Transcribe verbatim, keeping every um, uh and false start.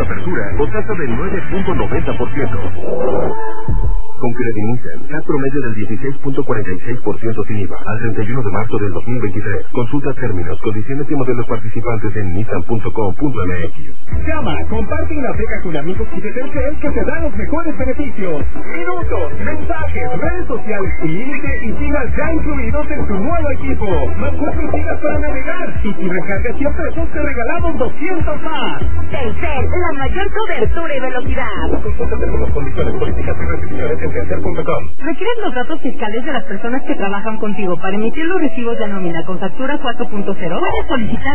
apertura o tasa del nueve punto noventa por ciento. Con Credinissan, C A T promedio del dieciséis punto cuarenta y seis por ciento sin I V A al treinta y uno de marzo del dos mil veintitrés. Consulta términos, condiciones y modelos participantes en nissan punto com punto m x. Llama, comparte y navega con amigos y de Telcel que te dan los mejores beneficios. Minutos, mensajes, redes sociales y límite y gigas ya incluidos en tu nuevo equipo. Más cuatro gigas para navegar. Y si recargas cien pesos te regalamos doscientos más. Telcel, la mayor cobertura y velocidad. Consulta términos, condiciones, políticas y restricciones en telcel punto com. ¿Requieres los datos fiscales de las personas que trabajan contigo para emitir los recibos de nómina con factura cuatro punto cero? Puedes solicitar